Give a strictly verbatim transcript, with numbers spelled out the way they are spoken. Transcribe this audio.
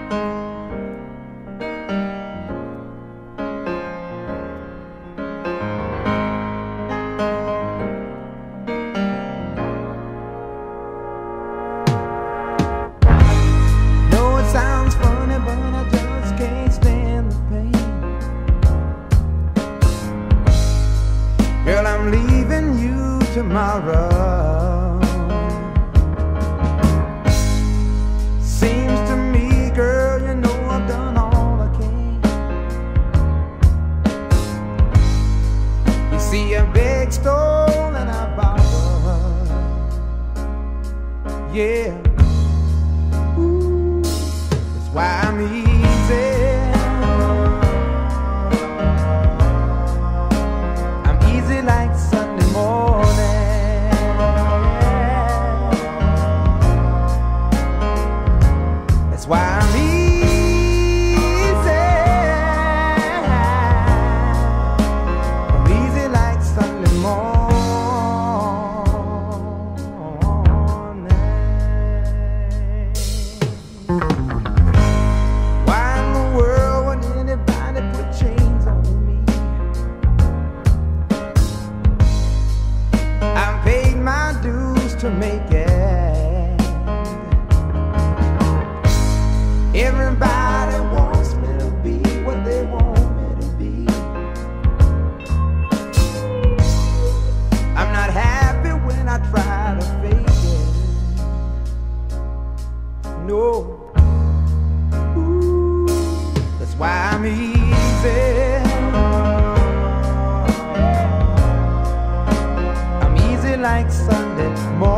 Tomorrow seems to me, girl, you know I've done all I can. You see a big stone and I borrow, yeah. Ooh, that's why I'm easy. I'm easy like Sunday morning. Why I'm easy, I'm easy like Sunday morning. Why in the world would anybody put chains on me? I've paid my dues to make it. Everybody wants me to be what they want me to be. I'm not happy when I try to fake it. No. Ooh, that's why I'm easy. I'm easy like Sunday morning.